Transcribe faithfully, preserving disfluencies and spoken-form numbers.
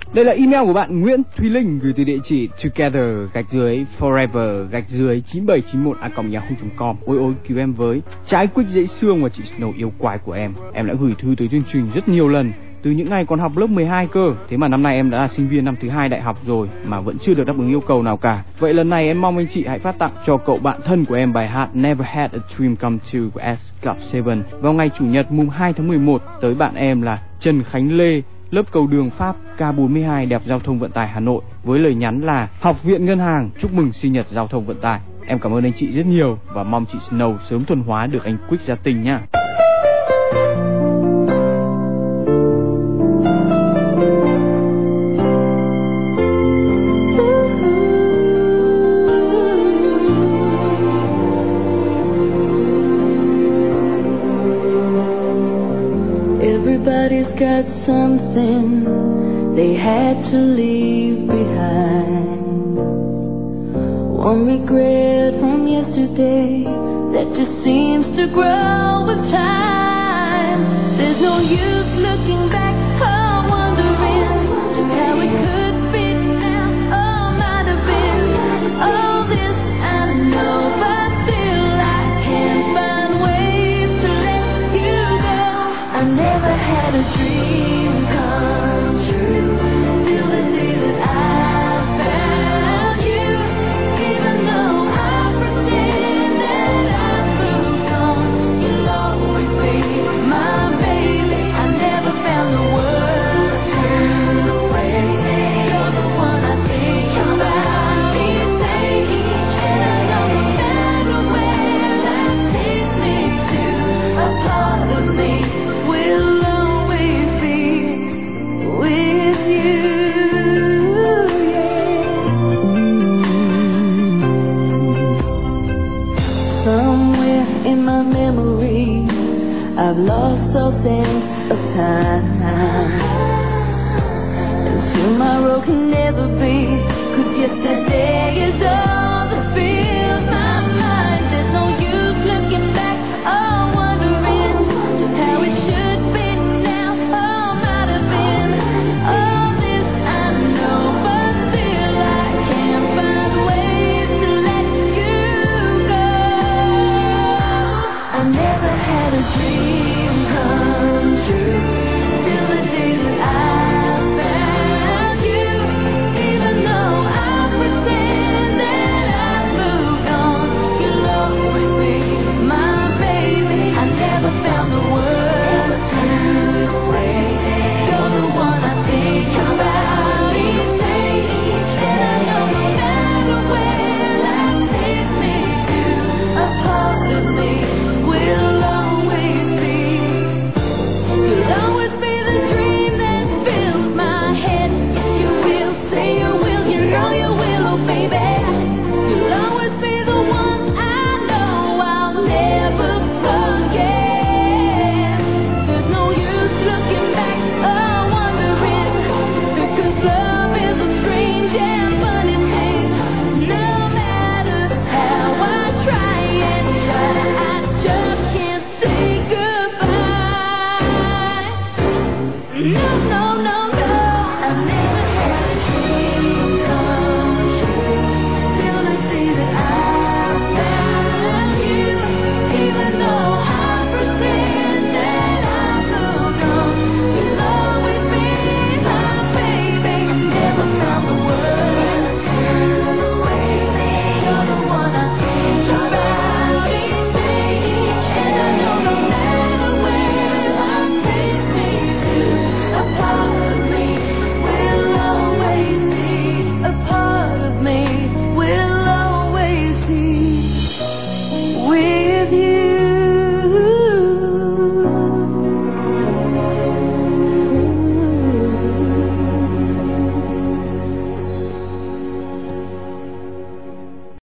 Đây là email của bạn Nguyễn Thùy Linh gửi từ địa chỉ together gạch dưới forever gạch dưới chín bảy chín một a còng yahoo chấm com. Ôi ôi cứu em với, trái quýt dễ xương và chị Snow yêu quái của em. Em đã gửi thư tới chương trình rất nhiều lần, từ những ngày còn học lớp mười hai cơ. Thế mà năm nay em đã là sinh viên năm thứ hai đại học rồi mà vẫn chưa được đáp ứng yêu cầu nào cả. Vậy lần này em mong anh chị hãy phát tặng cho cậu bạn thân của em bài hát Never Had a Dream Come True của S Club bảy vào ngày chủ nhật mùng hai tháng mười một tới bạn em là Trần Khánh Lê, lớp cầu đường Pháp K bốn mươi hai Đại học Giao thông Vận tải Hà Nội, với lời nhắn là Học viện Ngân hàng chúc mừng sinh nhật giao thông vận tải. Em cảm ơn anh chị rất nhiều và mong chị Snow sớm thuần hóa được anh Quick gia tình nha. Everybody's got something they had to leave behind. One regret from yesterday that just seems to grow with time. There's no use looking back or wondering just how it could be now or might have been. All this I know, but still I can't find ways to let you go. I never had a dream come true till the day that I found you. Even though I pretend that I've moved on, you'll always be my baby. I never found the words to say. You're the one I think about each day, and I know no matter where that takes me to, a part of me will always be with you. Somewhere in my memory, I've lost all sense of time, and tomorrow can never be, 'cause yesterday is all that fills my mind. There's no use looking back or wondering just how it should be now or might have been. All this I know, but still I can't find ways to let you go. I never had a dream come true till the day that I found you. Even though I pretend that I've moved on, you'll always be my baby. I never found the words to say. You're the one I think about each day, and I know no matter where that takes me to, a part of me will always be. You'll always be the dream that fills my head. Yes, you will, say you will, you know you will, oh baby. You'll always be the one I know I'll never forget. There's no use looking back or wondering, because love is a strange and funny thing. No matter how I try and try, I just can't say goodbye. No, no, no, no, I never